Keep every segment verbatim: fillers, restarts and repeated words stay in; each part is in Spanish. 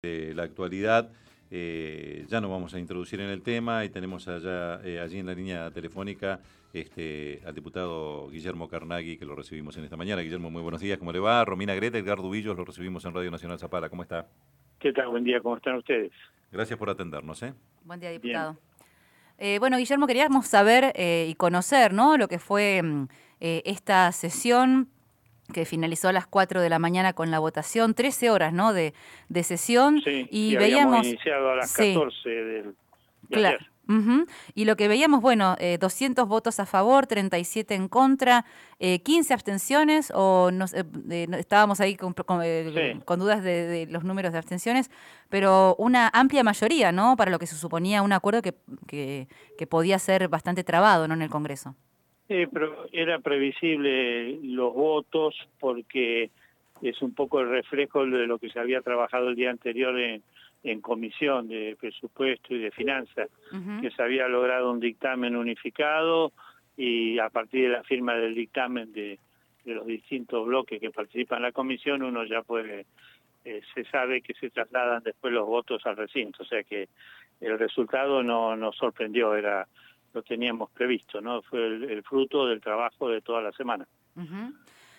de la actualidad. Eh, ya nos vamos a introducir en el tema y tenemos allá, eh, allí en la línea telefónica este, al diputado Guillermo Carnaghi, que lo recibimos en esta mañana. Guillermo, muy buenos días, ¿cómo le va? Romina Greta, Edgar Dubillos, lo recibimos en Radio Nacional Zapala, ¿cómo está? ¿Qué tal? Buen día, ¿cómo están ustedes? Gracias por atendernos, ¿eh? Buen día, Bien. diputado. Eh, bueno, Guillermo, queríamos saber eh, y conocer, ¿no?, lo que fue eh, esta sesión que finalizó a las cuatro de la mañana con la votación, trece horas, ¿no?, de, de sesión. Sí, y y veíamos habíamos iniciado a las sí, catorce del, de claro. ayer. Uh-huh. Y lo que veíamos, bueno, eh, doscientos votos a favor, treinta y siete en contra, eh, quince abstenciones, o no, eh, eh, estábamos ahí con, con, eh, Sí. con dudas de, de los números de abstenciones, pero una amplia mayoría, ¿no?, para lo que se suponía un acuerdo que, que, que podía ser bastante trabado, ¿no?, en el Congreso. Sí, pero era previsible los votos porque es un poco el reflejo de lo que se había trabajado el día anterior en, en comisión de presupuesto y de finanzas, uh-huh. que se había logrado un dictamen unificado y a partir de la firma del dictamen de, de los distintos bloques que participan en la comisión, uno ya puede, eh, se sabe que se trasladan después los votos al recinto, o sea que el resultado no nos sorprendió, era lo teníamos previsto, ¿no? Fue el, el fruto del trabajo de toda la semana. Uh-huh.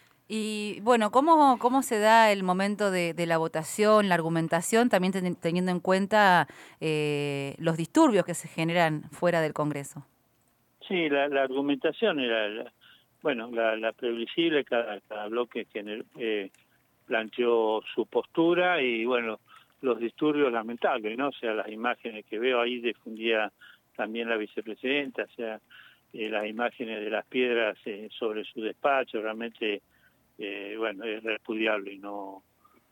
Y bueno, ¿cómo, cómo se da el momento de, de la votación, la argumentación, también ten, teniendo en cuenta eh, los disturbios que se generan fuera del Congreso? Sí, la, la argumentación era, la, bueno, la, la previsible, cada, cada bloque gener, eh, planteó su postura y bueno, los disturbios lamentables, ¿no? O sea, las imágenes que veo ahí difundía también la vicepresidenta, o sea, eh, las imágenes de las piedras eh, sobre su despacho, realmente, eh, bueno, es repudiable y no,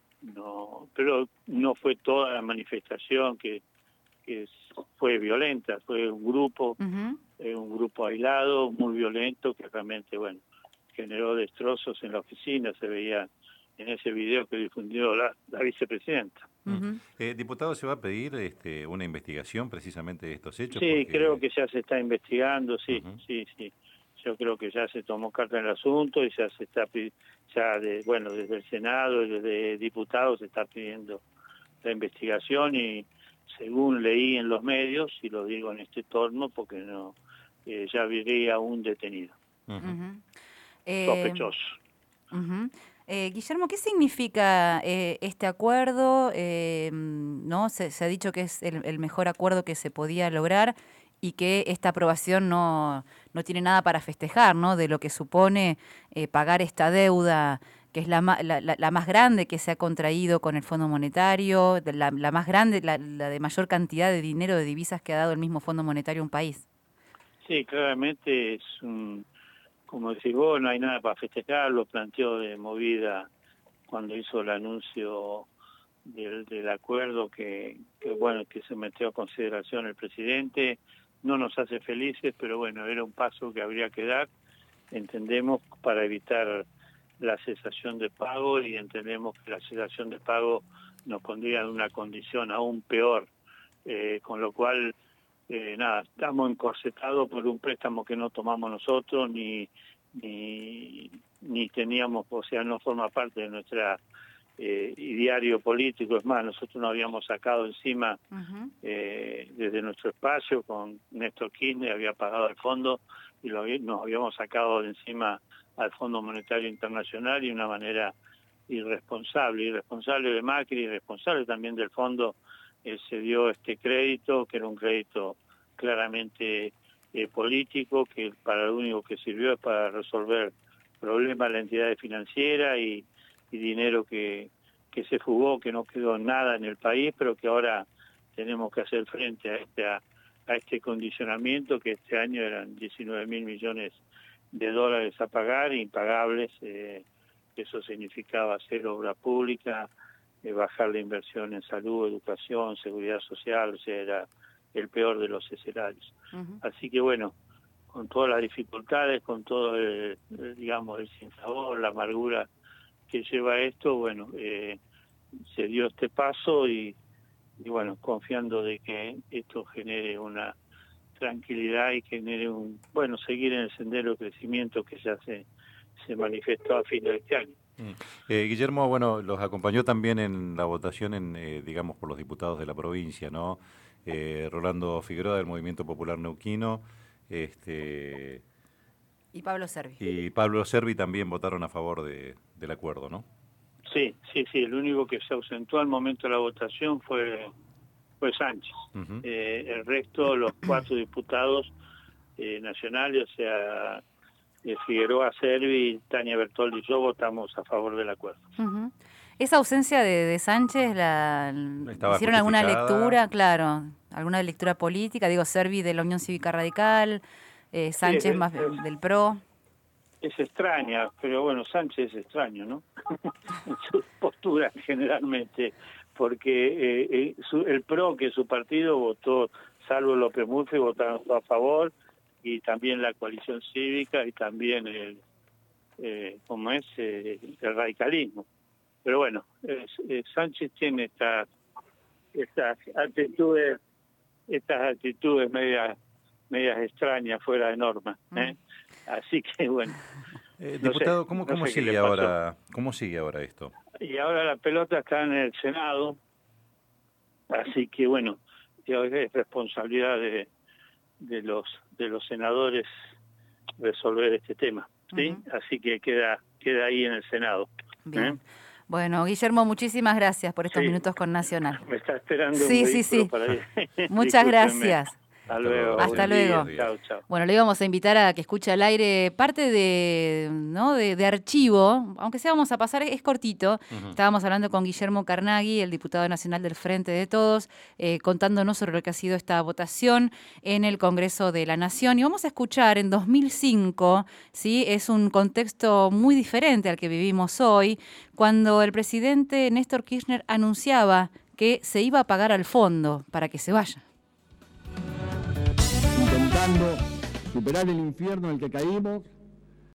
no, pero no fue toda la manifestación que, que fue violenta, fue un grupo, uh-huh. eh, un grupo aislado, muy violento, que realmente, bueno, generó destrozos en la oficina, se veía en ese video que difundió la, la vicepresidenta. Uh-huh. eh, diputado, ¿se va a pedir este, una investigación precisamente de estos hechos? Sí, porque... creo que ya se está investigando, sí, uh-huh. sí, sí. Yo creo que ya se tomó carta en el asunto y ya se está, ya de, bueno, desde el Senado, desde diputados se está pidiendo la investigación y según leí en los medios, y lo digo en este torno porque no, eh, ya habría un detenido, uh-huh. sospechoso. Eh, uh-huh. Eh, Guillermo, ¿qué significa eh, este acuerdo? Eh, ¿no? Se, se ha dicho que es el, el mejor acuerdo que se podía lograr y que esta aprobación no, no tiene nada para festejar, ¿no?, de lo que supone eh, pagar esta deuda, que es la, la, la, la más grande que se ha contraído con el Fondo Monetario, la, la más grande, la, la de mayor cantidad de dinero de divisas que ha dado el mismo Fondo Monetario a un país. Sí, claramente es un... Como decís vos, no hay nada para festejar, lo planteó de movida cuando hizo el anuncio del, del acuerdo que, que, bueno, que se metió a consideración el presidente. No nos hace felices, pero bueno, era un paso que habría que dar, entendemos, para evitar la cesación de pago y entendemos que la cesación de pago nos pondría en una condición aún peor, eh, con lo cual... Eh, nada, estamos encorsetados por un préstamo que no tomamos nosotros, ni ni, ni teníamos, o sea, no forma parte de nuestra eh, diario político. Es más, nosotros nos habíamos sacado encima uh-huh. eh, desde nuestro espacio, con Néstor Kirchner había pagado el fondo y lo, nos habíamos sacado de encima al Fondo Monetario Internacional y de una manera irresponsable, irresponsable de Macri, irresponsable también del fondo. Eh, se dio este crédito, que era un crédito claramente eh, político, que para lo único que sirvió es para resolver problemas de la entidad financiera y, y dinero que, que se fugó, que no quedó nada en el país, pero que ahora tenemos que hacer frente a, este, a, a este condicionamiento, que este año eran diecinueve mil millones de dólares a pagar, impagables. Eh, eso significaba hacer obra pública, Eh, bajar la inversión en salud, educación, seguridad social, o sea, era el peor de los escenarios. Uh-huh. Así que bueno, con todas las dificultades, con todo, el, el, digamos, el sinsabor, la amargura que lleva esto, bueno, eh, se dio este paso y, y bueno, confiando de que esto genere una tranquilidad y genere un, bueno, seguir en el sendero de crecimiento que ya se, se manifestó a fin de este año. Eh, Guillermo, bueno, los acompañó también en la votación, en, eh, digamos, por los diputados de la provincia, ¿no? Eh, Rolando Figueroa del Movimiento Popular Neuquino, este, y Pablo Servi. Y Pablo Servi también votaron a favor de, del acuerdo, ¿no? Sí, sí, sí. El único que se ausentó al momento de la votación fue fue Sánchez. Uh-huh. Eh, el resto, los cuatro diputados eh, nacionales, o sea, eh, Figueroa, Servi, Tania Bertoldi y yo votamos a favor del acuerdo. Uh-huh. Esa ausencia de, de Sánchez, la, ¿hicieron alguna lectura? Claro, alguna lectura política. Digo, Servi de la Unión Cívica Radical, eh, Sánchez sí, es, más es, del P R O. Es extraña, pero bueno, Sánchez es extraño, ¿no? En su postura generalmente, porque eh, eh, su, el P R O, que es su partido, votó, salvo López Murphy, votaron a favor, y también la coalición cívica, y también el, eh, ¿cómo es? Eh, el radicalismo. Pero bueno, eh, eh, Sánchez tiene estas estas actitudes, estas actitudes medias medias extrañas, fuera de norma, ¿eh? Mm. Así que bueno. Eh, no diputado, sé, ¿cómo, cómo no sé sigue ahora? ¿Cómo sigue ahora esto? Y ahora la pelota está en el Senado, así que bueno, es responsabilidad de, de los de los senadores resolver este tema, ¿sí? Uh-huh. Así que queda queda ahí en el Senado. Bien. ¿Eh? Bueno, Guillermo, muchísimas gracias por estos sí. minutos con Nacional. Me está esperando sí, un sí, sí. Para ir. Muchas gracias. Hasta luego. Hasta luego. Chao, chao. Bueno, le íbamos a invitar a que escuche al aire parte de, ¿no? de, de archivo, aunque sea vamos a pasar, es cortito. Uh-huh. Estábamos hablando con Guillermo Carnaghi, el diputado nacional del Frente de Todos, eh, contándonos sobre lo que ha sido esta votación en el Congreso de la Nación. Y vamos a escuchar en dos mil cinco, ¿sí? Es un contexto muy diferente al que vivimos hoy, cuando el presidente Néstor Kirchner anunciaba que se iba a pagar al fondo para que se vaya. Intentando superar el infierno en el que caímos